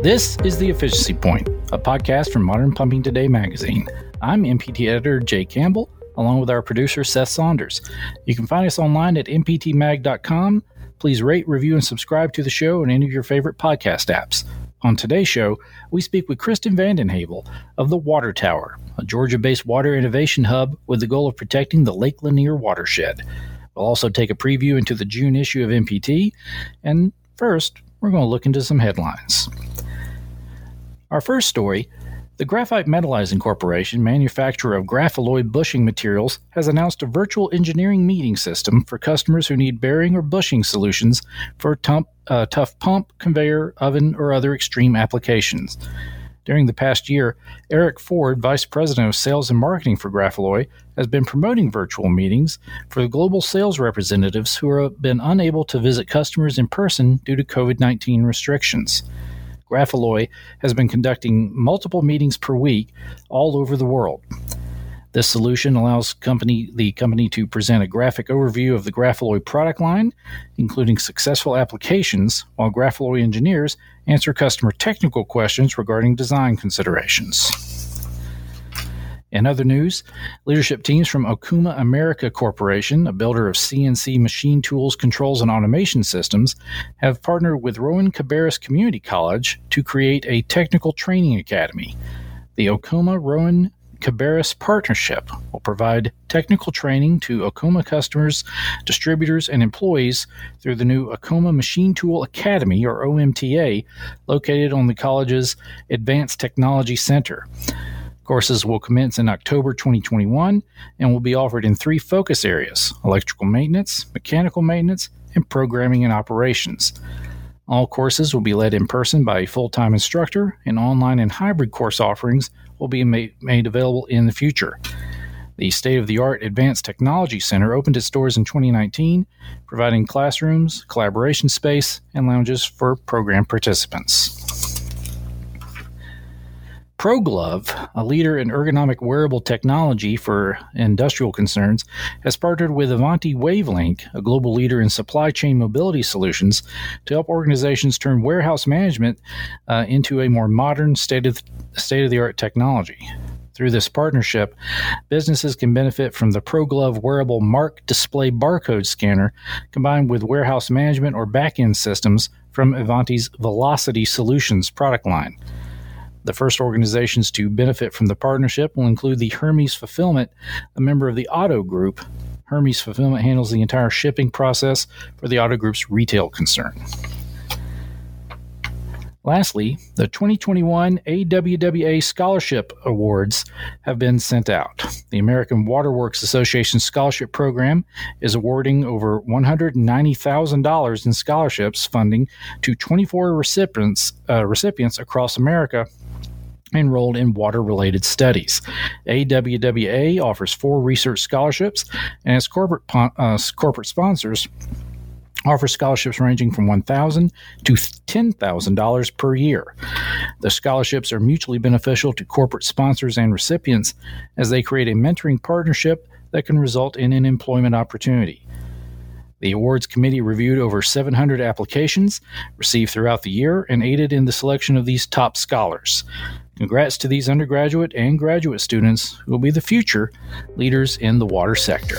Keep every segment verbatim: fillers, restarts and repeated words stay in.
This is The Efficiency Point, a podcast from Modern Pumping Today magazine. I'm M P T editor Jay Campbell, along with our producer Seth Saunders. You can find us online at m p t mag dot com. Please rate, review, and subscribe to the show on any of your favorite podcast apps. On today's show, we speak with Kristen Vandenhavel of the Water Tower, a Georgia-based water innovation hub with the goal of protecting the Lake Lanier watershed. We'll also take a preview into the June issue of M P T, and first, we're going to look into some headlines. Our first story, the Graphite Metallizing Corporation, manufacturer of Graphalloy bushing materials, has announced a virtual engineering meeting system for customers who need bearing or bushing solutions for tump, uh, tough pump, conveyor, oven, or other extreme applications. During the past year, Eric Ford, Vice President of Sales and Marketing for Graphalloy, has been promoting virtual meetings for the global sales representatives who have been unable to visit customers in person due to covid nineteen restrictions. Graphalloy has been conducting multiple meetings per week all over the world. This solution allows company, the company to present a graphic overview of the Graphalloy product line, including successful applications, while Graphalloy engineers answer customer technical questions regarding design considerations. In other news, leadership teams from Okuma America Corporation, a builder of C N C machine tools, controls, and automation systems, have partnered with Rowan Cabarrus Community College to create a technical training academy. The Okuma Rowan Cabarrus Partnership will provide technical training to Okuma customers, distributors, and employees through the new Okuma Machine Tool Academy, or O M T A, located on the college's Advanced Technology Center. Courses will commence in October twenty twenty-one and will be offered in three focus areas: electrical maintenance, mechanical maintenance, and programming and operations. All courses will be led in person by a full-time instructor, and online and hybrid course offerings will be made, made available in the future. The state-of-the-art Advanced Technology Center opened its doors in twenty nineteen, providing classrooms, collaboration space, and lounges for program participants. ProGlove, a leader in ergonomic wearable technology for industrial concerns, has partnered with Avanti Wavelink, a global leader in supply chain mobility solutions, to help organizations turn warehouse management uh, into a more modern, state of, state-of-the-art technology. Through this partnership, businesses can benefit from the ProGlove wearable Mark display barcode scanner combined with warehouse management or back-end systems from Avanti's Velocity Solutions product line. The first organizations to benefit from the partnership will include the Hermes Fulfillment, a member of the Otto Group. Hermes Fulfillment handles the entire shipping process for the Otto Group's retail concern. Lastly, the twenty twenty-one A W W A Scholarship Awards have been sent out. The American Waterworks Association Scholarship Program is awarding over one hundred ninety thousand dollars in scholarships funding to twenty-four recipients, uh, recipients across America enrolled in water-related studies. A W W A offers four research scholarships, and its corporate uh, corporate sponsors offer scholarships ranging from one thousand dollars to ten thousand dollars per year. The scholarships are mutually beneficial to corporate sponsors and recipients as they create a mentoring partnership that can result in an employment opportunity. The awards committee reviewed over seven hundred applications received throughout the year and aided in the selection of these top scholars. Congrats to these undergraduate and graduate students who will be the future leaders in the water sector.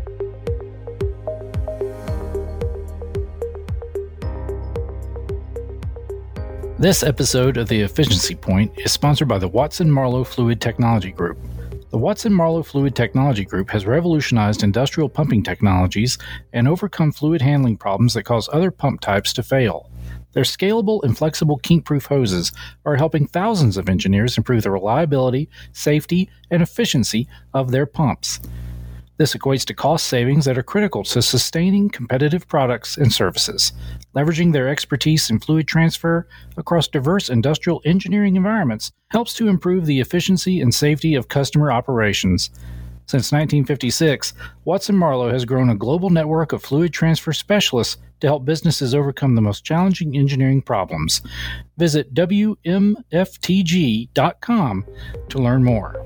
This episode of The Efficiency Point is sponsored by the Watson-Marlow Fluid Technology Group. The Watson-Marlow Fluid Technology Group has revolutionized industrial pumping technologies and overcome fluid handling problems that cause other pump types to fail. Their scalable and flexible kink-proof hoses are helping thousands of engineers improve the reliability, safety, and efficiency of their pumps. This equates to cost savings that are critical to sustaining competitive products and services. Leveraging their expertise in fluid transfer across diverse industrial engineering environments helps to improve the efficiency and safety of customer operations. Since nineteen fifty-six, Watson-Marlow has grown a global network of fluid transfer specialists to help businesses overcome the most challenging engineering problems. Visit W M F T G dot com to learn more.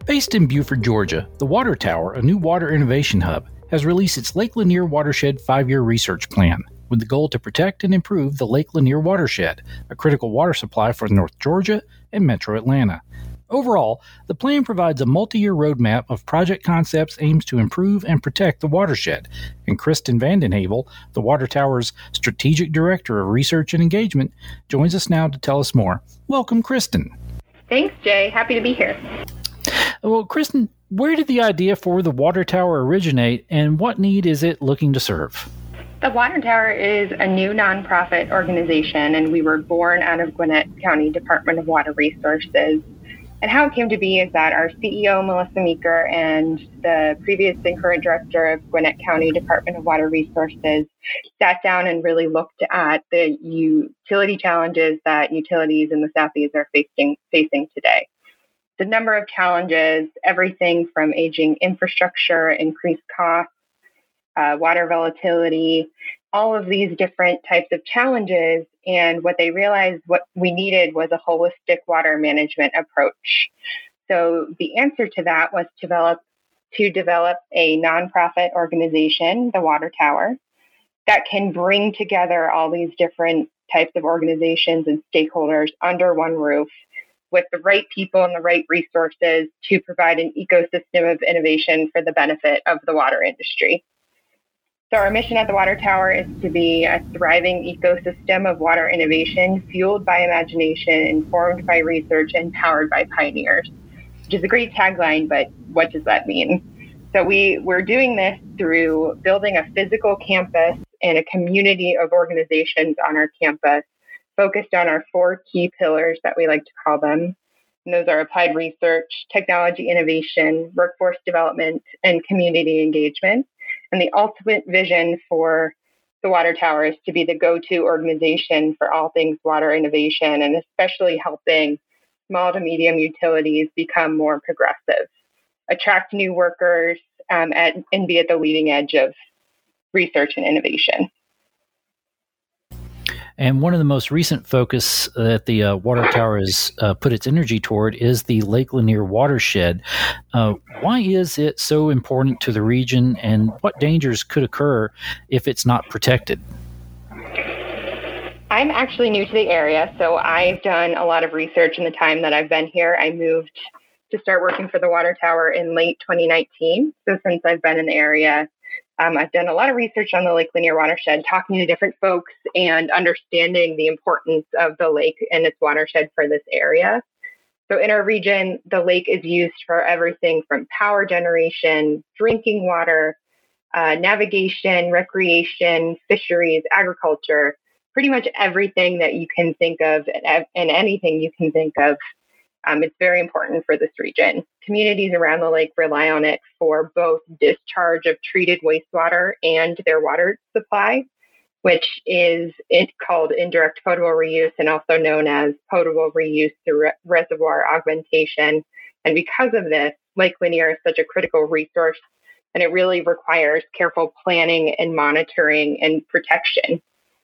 Based in Buford, Georgia, the Water Tower, a new water innovation hub, has released its Lake Lanier Watershed five-year research plan, with the goal to protect and improve the Lake Lanier watershed, a critical water supply for North Georgia and Metro Atlanta. Overall, the plan provides a multi-year roadmap of project concepts aimed to improve and protect the watershed, and Kristen Vandenhavel, the Water Tower's Strategic Director of Research and Engagement, joins us now to tell us more. Welcome, Kristen. Thanks, Jay. Happy to be here. Well, Kristen, where did the idea for the Water Tower originate, and what need is it looking to serve? The Water Tower is a new nonprofit organization, and we were born out of Gwinnett County Department of Water Resources. And how it came to be is that our C E O, Melissa Meeker, and the previous and current director of Gwinnett County Department of Water Resources sat down and really looked at the utility challenges that utilities in the Southeast are facing, facing today. The number of challenges, everything from aging infrastructure, increased costs, uh, water volatility, all of these different types of challenges. And what they realized what we needed was a holistic water management approach. So the answer to that was to develop, to develop a nonprofit organization, the Water Tower, that can bring together all these different types of organizations and stakeholders under one roof with the right people and the right resources to provide an ecosystem of innovation for the benefit of the water industry. So our mission at the Water Tower is to be a thriving ecosystem of water innovation, fueled by imagination, informed by research, and powered by pioneers, which is a great tagline, but what does that mean? So we, we're doing this through building a physical campus and a community of organizations on our campus, focused on our four key pillars that we like to call them. And those are applied research, technology innovation, workforce development, and community engagement. And the ultimate vision for the Water Tower is to be the go-to organization for all things water innovation, and especially helping small to medium utilities become more progressive, attract new workers, um, at, and be at the leading edge of research and innovation. And one of the most recent focus that the uh, Water Tower has uh, put its energy toward is the Lake Lanier watershed. Uh, why is it so important to the region, and what dangers could occur if it's not protected? I'm actually new to the area, so I've done a lot of research in the time that I've been here. I moved to start working for the Water Tower in late twenty nineteen. So since I've been in the area, Um, I've done a lot of research on the Lake Lanier watershed, talking to different folks and understanding the importance of the lake and its watershed for this area. So in our region, the lake is used for everything from power generation, drinking water, uh, navigation, recreation, fisheries, agriculture, pretty much everything that you can think of and, and anything you can think of. Um, it's very important for this region. Communities around the lake rely on it for both discharge of treated wastewater and their water supply, which is it called indirect potable reuse and also known as potable reuse through re- reservoir augmentation. And because of this, Lake Lanier is such a critical resource, and it really requires careful planning and monitoring and protection.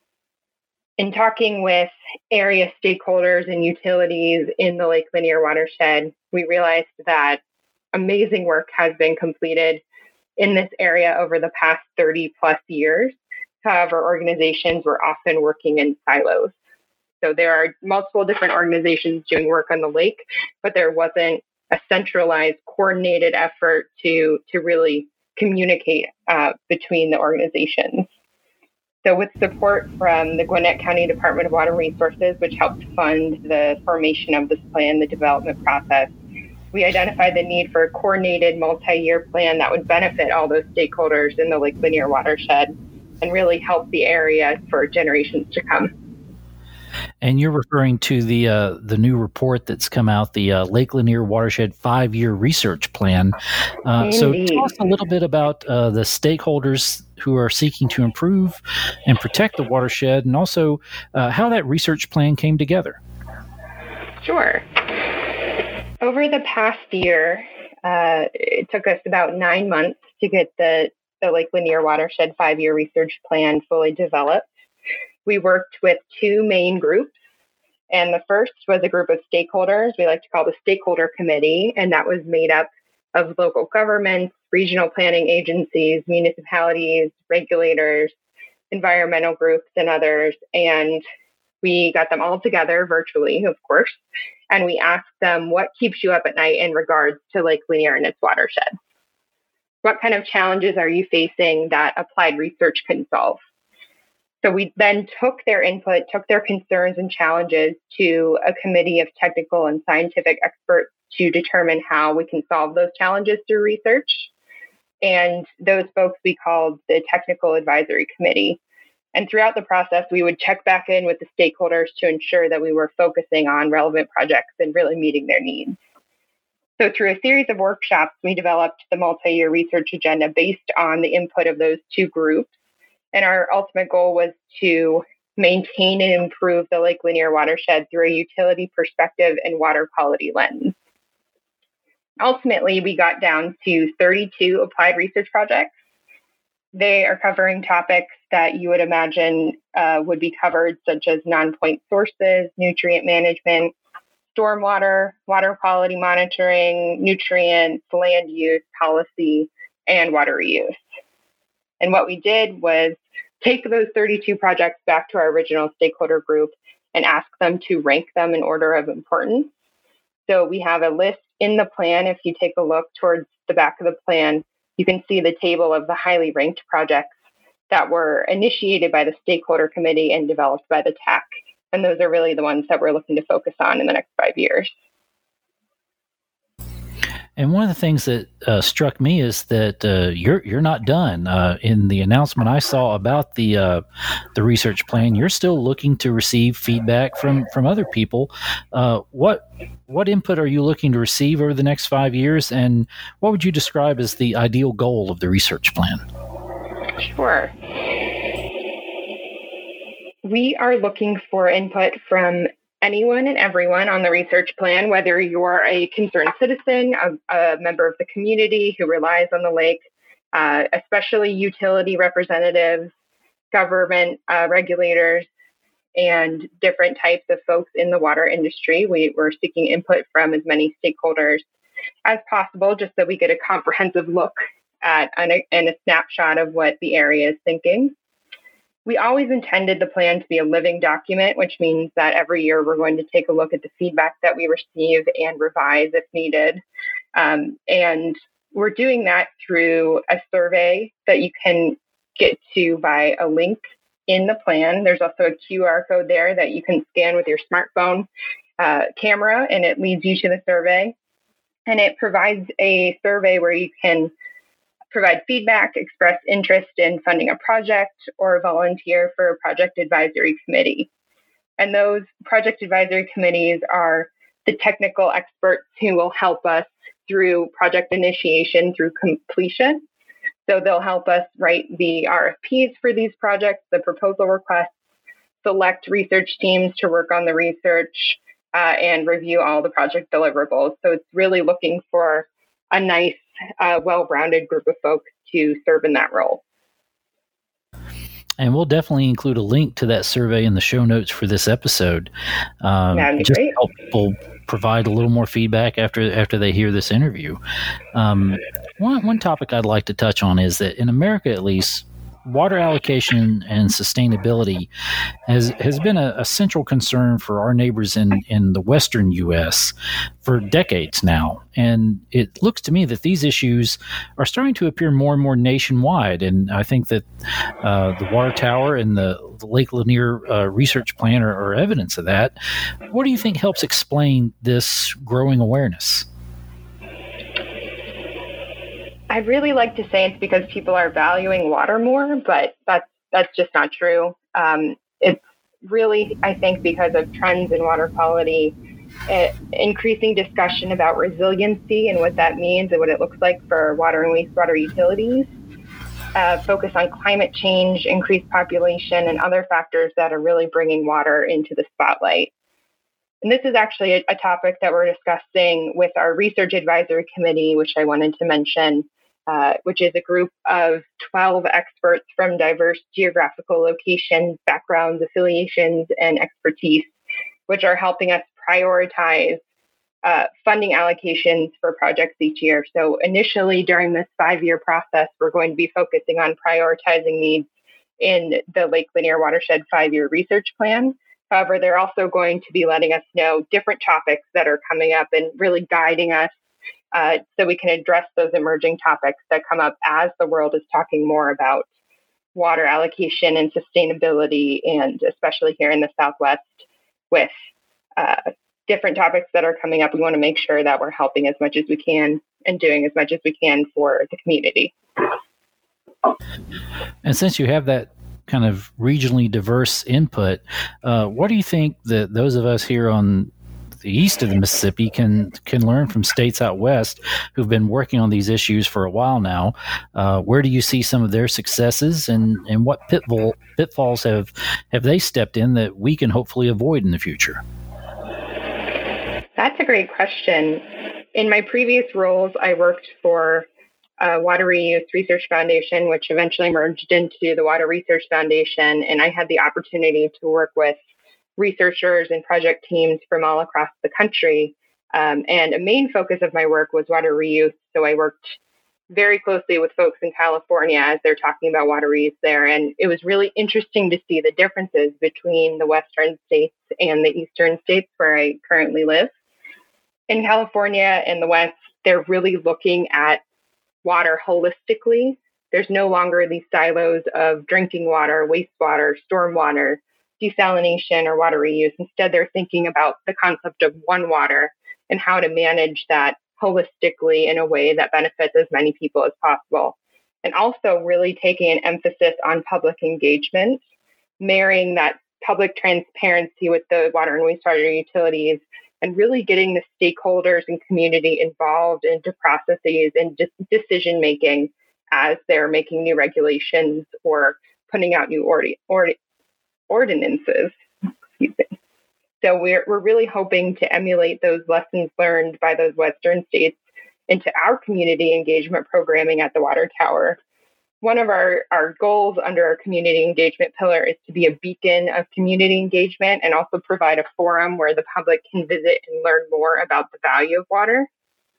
In talking with area stakeholders and utilities in the Lake Lanier watershed, we realized that amazing work has been completed in this area over the past thirty plus years. However, organizations were often working in silos. So there are multiple different organizations doing work on the lake, but there wasn't a centralized, coordinated effort to, to really communicate uh, between the organizations. So with support from the Gwinnett County Department of Water Resources, which helped fund the formation of this plan, the development process, we identified the need for a coordinated multi-year plan that would benefit all those stakeholders in the Lake Lanier watershed and really help the area for generations to come. And you're referring to the uh, the new report that's come out, the uh, Lake Lanier Watershed five-year research plan. Uh, so tell us a little bit about uh, the stakeholders who are seeking to improve and protect the watershed, and also uh, how that research plan came together. Sure. Over the past year, uh, it took us about nine months to get the, the Lake Lanier Watershed five-year research plan fully developed. We worked with two main groups. And the first was a group of stakeholders we like to call the Stakeholder Committee, and that was made up of local governments, regional planning agencies, municipalities, regulators, environmental groups, and others. And we got them all together virtually, of course, and we asked them, what keeps you up at night in regards to Lake Lanier and its watershed? What kind of challenges are you facing that applied research can solve? So we then took their input, took their concerns and challenges to a committee of technical and scientific experts to determine how we can solve those challenges through research. And those folks we called the Technical Advisory Committee. And throughout the process, we would check back in with the stakeholders to ensure that we were focusing on relevant projects and really meeting their needs. So through a series of workshops, we developed the multi-year research agenda based on the input of those two groups. And our ultimate goal was to maintain and improve the Lake Lanier watershed through a utility perspective and water quality lens. Ultimately, we got down to thirty-two applied research projects. They are covering topics that you would imagine uh, would be covered, such as non-point sources, nutrient management, stormwater, water quality monitoring, nutrients, land use, policy, and water reuse. And what we did was take those thirty-two projects back to our original stakeholder group and ask them to rank them in order of importance. So we have a list in the plan. If you take a look towards the back of the plan, you can see the table of the highly ranked projects that were initiated by the Stakeholder Committee and developed by the T A C. And those are really the ones that we're looking to focus on in the next five years. And one of the things that uh, struck me is that uh, you're you're not done. Uh, in the announcement I saw about the uh, the research plan, you're still looking to receive feedback from, from other people. Uh, what what input are you looking to receive over the next five years, and what would you describe as the ideal goal of the research plan? Sure. We are looking for input from anyone and everyone on the research plan, whether you're a concerned citizen, a, a member of the community who relies on the lake, uh, especially utility representatives, government uh, regulators, and different types of folks in the water industry. We, we're seeking input from as many stakeholders as possible, just so we get a comprehensive look at and a, and a snapshot of what the area is thinking. We always intended the plan to be a living document, which means that every year we're going to take a look at the feedback that we receive and revise if needed. Um, and we're doing that through a survey that you can get to by a link in the plan. There's also a Q R code there that you can scan with your smartphone uh, camera, and it leads you to the survey. And it provides a survey where you can provide feedback, express interest in funding a project, or volunteer for a project advisory committee. And those project advisory committees are the technical experts who will help us through project initiation through completion. So they'll help us write the R F Ps for these projects, the proposal requests, select research teams to work on the research, uh, and review all the project deliverables. So it's really looking for a nice, uh, well-rounded group of folks to serve in that role. And we'll definitely include a link to that survey in the show notes for this episode. Um, That'd be just great. to help people provide a little more feedback after after they hear this interview. Um, one one topic I'd like to touch on is that in America, at least, water allocation and sustainability has has been a, a central concern for our neighbors in, in the western U S for decades now. And it looks to me that these issues are starting to appear more and more nationwide. And I think that uh, the water tower and the, the Lake Lanier uh, research plan are, are evidence of that. What do you think helps explain this growing awareness? I'd really like to say it's because people are valuing water more, but that's that's just not true. Um, it's really, I think, because of trends in water quality, uh, increasing discussion about resiliency and what that means and what it looks like for water and wastewater utilities, uh, focus on climate change, increased population, and other factors that are really bringing water into the spotlight. And this is actually a, a topic that we're discussing with our Research Advisory Committee, which I wanted to mention, uh, which is a group of twelve experts from diverse geographical locations, backgrounds, affiliations, and expertise. which are helping us prioritize uh, funding allocations for projects each year. So initially during this five-year process, we're going to be focusing on prioritizing needs in the Lake Lanier Watershed five-year research plan. However, they're also going to be letting us know different topics that are coming up and really guiding us uh, so we can address those emerging topics that come up as the world is talking more about water allocation and sustainability, and especially here in the Southwest with uh, different topics that are coming up. We want to make sure that we're helping as much as we can and doing as much as we can for the community. And since you have that kind of regionally diverse input, uh, what do you think that those of us here on the east of the Mississippi can can learn from states out west who've been working on these issues for a while now? Uh, where do you see some of their successes, and, and what pitfall, pitfalls have, have they stepped in that we can hopefully avoid in the future? That's a great question. In my previous roles, I worked for Uh, Water Reuse Research Foundation, which eventually merged into the Water Research Foundation. And I had the opportunity to work with researchers and project teams from all across the country. Um, and a main focus of my work was water reuse. So I worked very closely with folks in California as they're talking about water reuse there. And it was really interesting to see the differences between the Western states and the Eastern states where I currently live. In California and the West, they're really looking at water holistically. There's no longer these silos of drinking water, wastewater, stormwater, desalination, or water reuse. Instead, they're thinking about the concept of one water and how to manage that holistically in a way that benefits as many people as possible. And also really taking an emphasis on public engagement, marrying that public transparency with the water and wastewater utilities, and really getting the stakeholders and community involved into processes and decision making as they're making new regulations or putting out new ordi- ordi- ordinances. Excuse me. So we're we're really hoping to emulate those lessons learned by those Western states into our community engagement programming at the Water Tower. One of our, our goals under our community engagement pillar is to be a beacon of community engagement and also provide a forum where the public can visit and learn more about the value of water.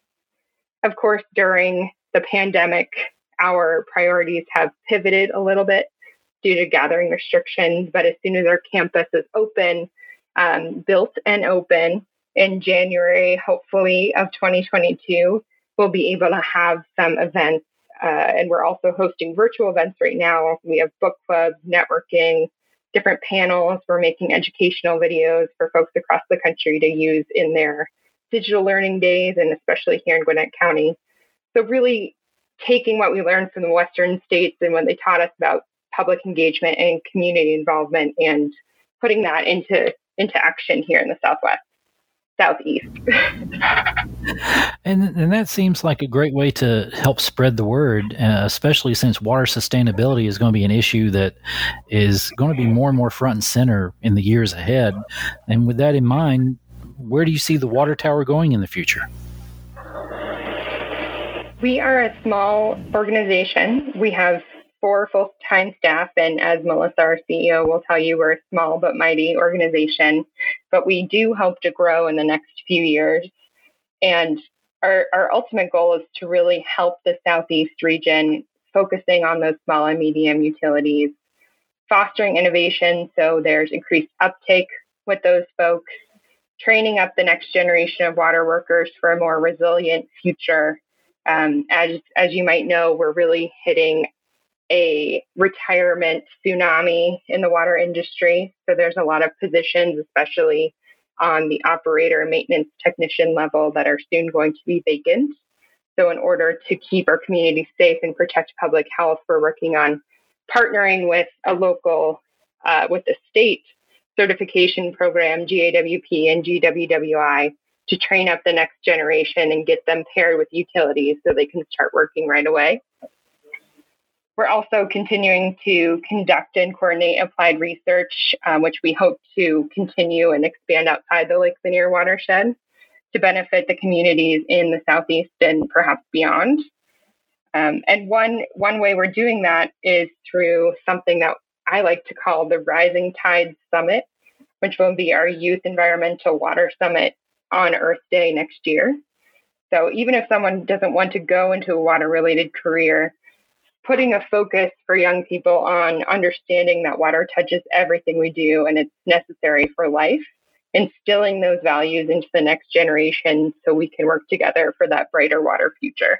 Of course, during the pandemic, our priorities have pivoted a little bit due to gathering restrictions, but as soon as our campus is open, um, built and open in January, hopefully, of twenty twenty-two, we'll be able to have some events. Uh, and we're also hosting virtual events right now. We have book clubs, networking, different panels. We're making educational videos for folks across the country to use in their digital learning days, and especially here in Gwinnett County. So really taking what we learned from the Western states and when they taught us about public engagement and community involvement and putting that into, into action here in the Southwest. Southeast. and and that seems like a great way to help spread the word, uh, especially since water sustainability is going to be an issue that is going to be more and more front and center in the years ahead. And with that in mind, where do you see the Water Tower going in the future? We are a small organization. We have four full-time staff, and as Melissa, our C E O, will tell you, we're a small but mighty organization, but we do hope to grow in the next few years. And our, our ultimate goal is to really help the Southeast region, focusing on those small and medium utilities, fostering innovation so there's increased uptake with those folks, training up the next generation of water workers for a more resilient future. Um, as, as you might know, we're really hitting a retirement tsunami in the water industry. So there's a lot of positions, especially on the operator and maintenance technician level, that are soon going to be vacant. So in order to keep our community safe and protect public health, we're working on partnering with a local, uh, with the state certification program, G A W P and G W W I, to train up the next generation and get them paired with utilities so they can start working right away. We're also continuing to conduct and coordinate applied research, um, which we hope to continue and expand outside the Lake Lanier watershed to benefit the communities in the Southeast and perhaps beyond. Um, and one, one way we're doing that is through something that I like to call the Rising Tide Summit. which will be our Youth Environmental Water Summit on Earth Day next year. So even if someone doesn't want to go into a water-related career, putting a focus for young people on understanding that water touches everything we do and it's necessary for life, instilling those values into the next generation so we can work together for that brighter water future.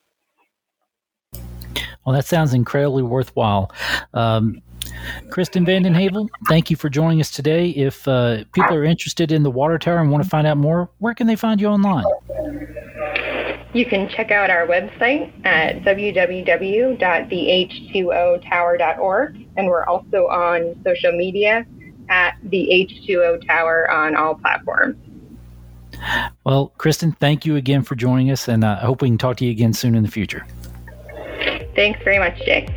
Well, that sounds incredibly worthwhile. Um, Kristen Vanden Heuvel, thank you for joining us today. If uh, people are interested in the Water Tower and want to find out more, where can they find you online? You can check out our website at w w w dot the h two o tower dot org, and we're also on social media at the H two O Tower on all platforms. Well, Kristen, thank you again for joining us, and uh, I hope we can talk to you again soon in the future. Thanks very much, Jay.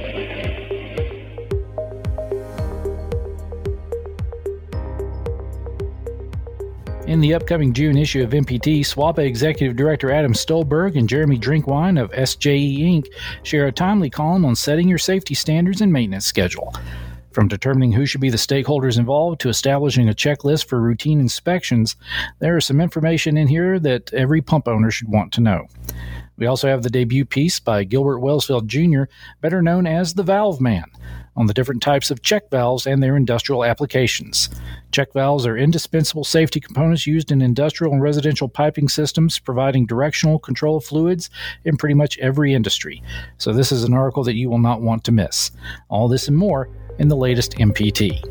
In the upcoming June issue of M P T, SWAPA Executive Director Adam Stolberg and Jeremy Drinkwine of S J E Incorporated share a timely column on setting your safety standards and maintenance schedule. From determining who should be the stakeholders involved to establishing a checklist for routine inspections, there is some information in here that every pump owner should want to know. We also have the debut piece by Gilbert Wellsfeld Junior, better known as the Valve Man, on the different types of check valves and their industrial applications. Check valves are indispensable safety components used in industrial and residential piping systems, providing directional control of fluids in pretty much every industry. So this is an article that you will not want to miss. All this and more in the latest M P T.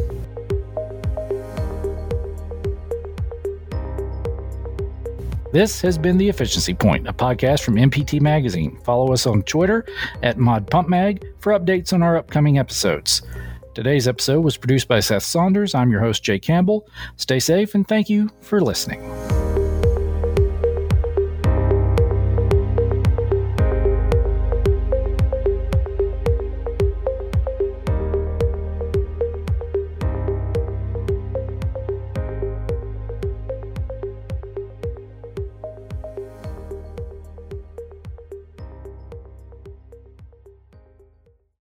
This has been The Efficiency Point, a podcast from M P T Magazine. Follow us on Twitter at ModPumpMag for updates on our upcoming episodes. Today's episode was produced by Seth Saunders. I'm your host, Jay Campbell. Stay safe, and thank you for listening.